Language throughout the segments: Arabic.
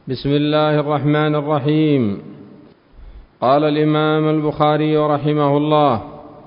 بسم الله الرحمن الرحيم. قال الإمام البخاري رحمه الله: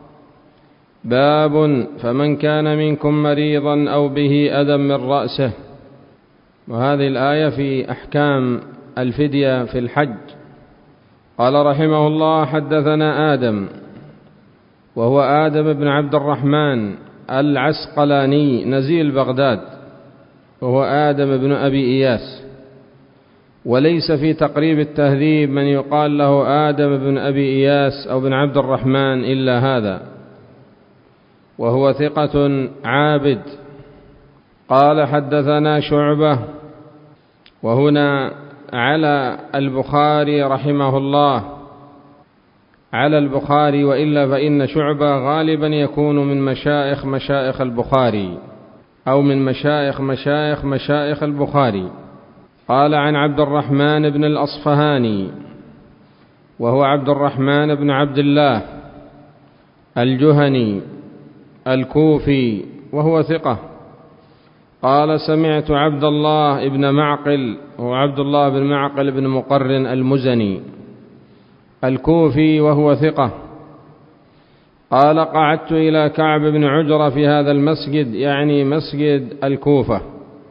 باب فمن كان منكم مريضا أو به أذى من رأسه. وهذه الآية في أحكام الفدية في الحج. قال رحمه الله: حدثنا آدم، وهو آدم بن عبد الرحمن العسقلاني نزيل بغداد، وهو آدم بن أبي إياس، وليس في تقريب التهذيب من يقال له آدم بن أبي إياس أو بن عبد الرحمن إلا هذا، وهو ثقة عابد. قال: حدثنا شعبة. وهنا على البخاري رحمه الله، على البخاري، وإلا فإن شعبة غالبا يكون من مشائخ البخاري، أو من مشايخ البخاري. قال: عن عبد الرحمن بن الأصفهاني، وهو عبد الرحمن بن عبد الله الجهني الكوفي، وهو ثقة. قال: سمعت عبد الله بن معقل، وهو عبد الله بن معقل بن مقرن المزني الكوفي، وهو ثقة. قال: قعدت إلى كعب بن عجرة في هذا المسجد، يعني مسجد الكوفة،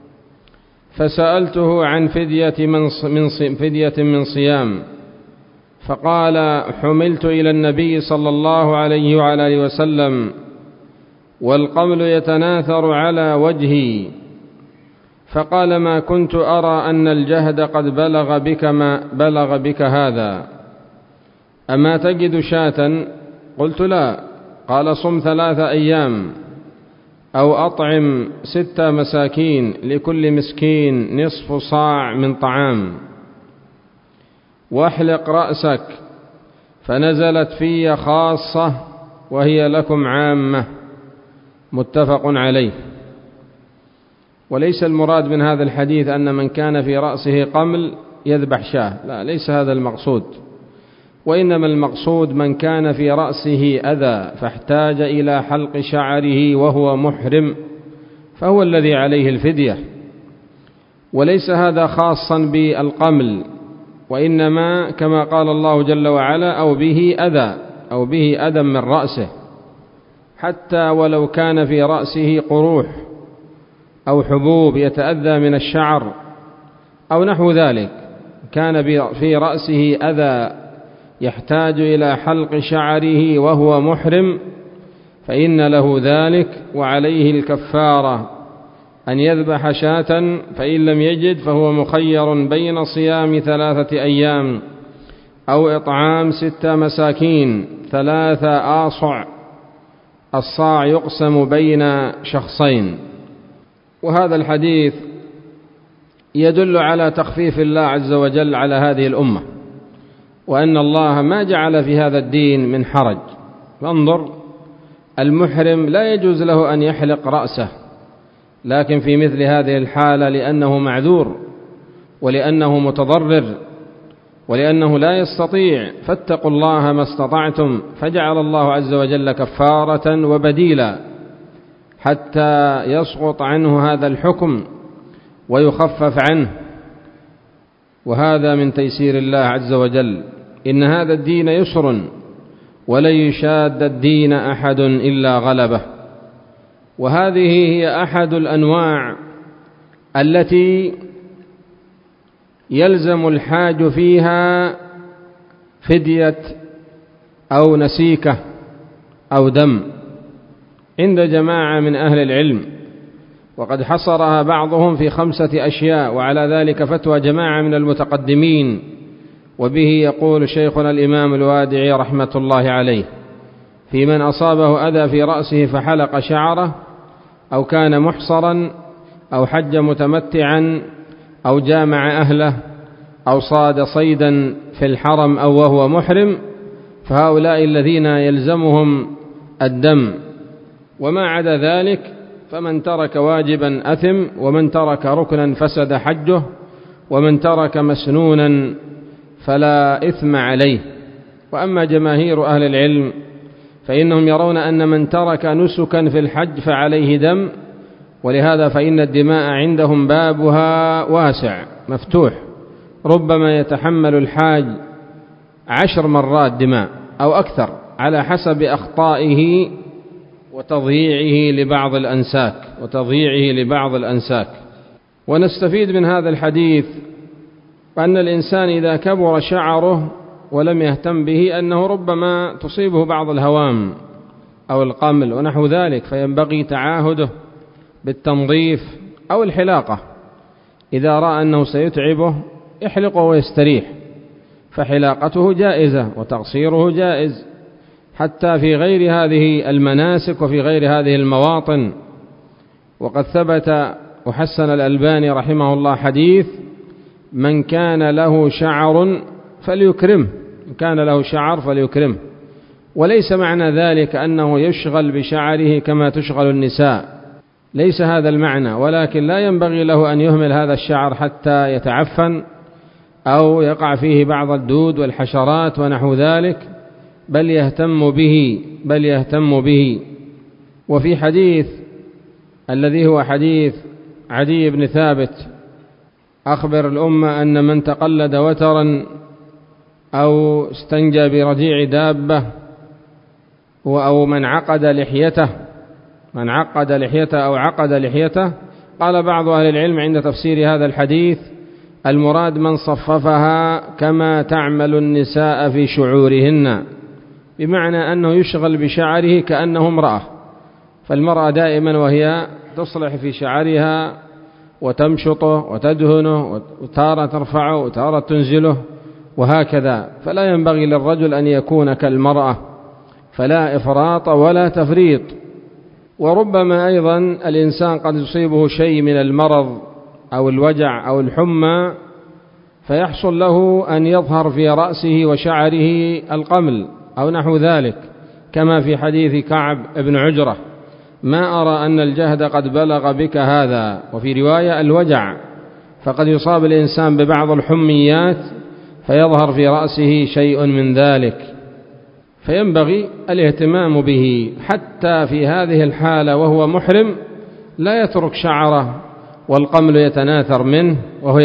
فسألته عن فدية من صيام، فقال: حملت إلى النبي صلى الله عليه وعلى آله وسلم والقمل يتناثر على وجهي، فقال: ما كنت أرى أن الجهد قد بلغ بك هذا، أما تجد شاة؟ قلت: لا. قال: صم 3 أيام، أو أطعم 6 مساكين، لكل مسكين نصف صاع من طعام، واحلق رأسك، فنزلت في خاصة وهي لكم عامة. متفق عليه. وليس المراد من هذا الحديث أن من كان في رأسه قمل يذبح شاة، لا، ليس هذا المقصود، وإنما المقصود من كان في رأسه أذى فاحتاج إلى حلق شعره وهو محرم، فهو الذي عليه الفدية. وليس هذا خاصا بالقمل، وإنما كما قال الله جل وعلا: أو به أذى من رأسه، حتى ولو كان في رأسه قروح أو حبوب يتأذى من الشعر أو نحو ذلك، كان في رأسه أذى يحتاج إلى حلق شعره وهو محرم، فإن له ذلك، وعليه الكفارة أن يذبح شاة، فإن لم يجد فهو مخير بين صيام 3 أيام أو إطعام 6 مساكين 3 آصع. الصاع يقسم بين شخصين. وهذا الحديث يدل على تخفيف الله عز وجل على هذه الأمة، وأن الله ما جعل في هذا الدين من حرج. فانظر، المحرم لا يجوز له أن يحلق رأسه، لكن في مثل هذه الحالة لأنه معذور، ولأنه متضرر، ولأنه لا يستطيع، فاتقوا الله ما استطعتم، فجعل الله عز وجل كفارة وبديلا حتى يسقط عنه هذا الحكم ويخفف عنه. وهذا من تيسير الله عز وجل. إن هذا الدين يسر، ولن يشاد الدين أحد إلا غلبه. وهذه هي أحد الأنواع التي يلزم الحاج فيها فدية أو نسيكة أو دم عند جماعة من أهل العلم، وقد حصرها بعضهم في 5 أشياء، وعلى ذلك فتوى جماعة من المتقدمين، وبه يقول شيخنا الإمام الوادعي رحمة الله عليه: في من أصابه أذى في رأسه فحلق شعره، أو كان محصرا، أو حج متمتعا، أو جامع أهله، أو صاد صيدا في الحرم، أو وهو محرم، فهؤلاء الذين يلزمهم الدم. وما عدا ذلك فمن ترك واجبا أثم، ومن ترك ركنا فسد حجه، ومن ترك مسنونا فلا إثم عليه. وأما جماهير أهل العلم فإنهم يرون أن من ترك نسكا في الحج فعليه دم، ولهذا فإن الدماء عندهم بابها واسع مفتوح، ربما يتحمل الحاج 10 مرات دماء أو أكثر على حسب أخطائه وتضييعه لبعض الأنساك. ونستفيد من هذا الحديث أن الإنسان إذا كبر شعره ولم يهتم به أنه ربما تصيبه بعض الهوام أو القمل ونحو ذلك، فينبغي تعاهده بالتنظيف أو الحلاقة. إذا رأى أنه سيتعبه يحلقه ويستريح، فحلاقته جائزة وتقصيره جائز حتى في غير هذه المناسك وفي غير هذه المواطن. وقد ثبت وحسن الألباني رحمه الله حديث من كان له شعر فليكرمه، وليس معنى ذلك أنه يشغل بشعره كما تشغل النساء، ليس هذا المعنى، ولكن لا ينبغي له أن يهمل هذا الشعر حتى يتعفن أو يقع فيه بعض الدود والحشرات ونحو ذلك، بل يهتم به. وفي حديث الذي هو حديث عدي بن ثابت أخبر الأمة أن من تقلد وترا أو استنجى برجيع دابة أو من عقد لحيته، قال بعض أهل العلم عند تفسير هذا الحديث المراد من صففها كما تعمل النساء في شعورهن، بمعنى أنه يشغل بشعره كأنه امرأة، فالمرأة دائما وهي تصلح في شعرها وتمشطه وتدهنه وتارة ترفعه وتارة تنزله وهكذا، فلا ينبغي للرجل أن يكون كالمرأة، فلا إفراط ولا تفريط. وربما أيضا الإنسان قد يصيبه شيء من المرض أو الوجع أو الحمى فيحصل له أن يظهر في رأسه وشعره القمل أو نحو ذلك، كما في حديث كعب بن عجرة ما أرى أن الجهد قد بلغ بك هذا، وفي رواية الوجع، فقد يصاب الإنسان ببعض الحميات فيظهر في رأسه شيء من ذلك، فينبغي الاهتمام به حتى في هذه الحالة وهو محرم، لا يترك شعره والقمل يتناثر منه وهو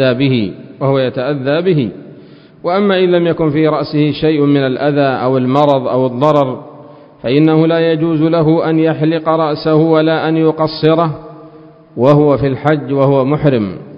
يتأذى به. وأما إن لم يكن في رأسه شيء من الأذى أو المرض أو الضرر فإنه لا يجوز له أن يحلق رأسه ولا أن يقصره وهو في الحج وهو محرم،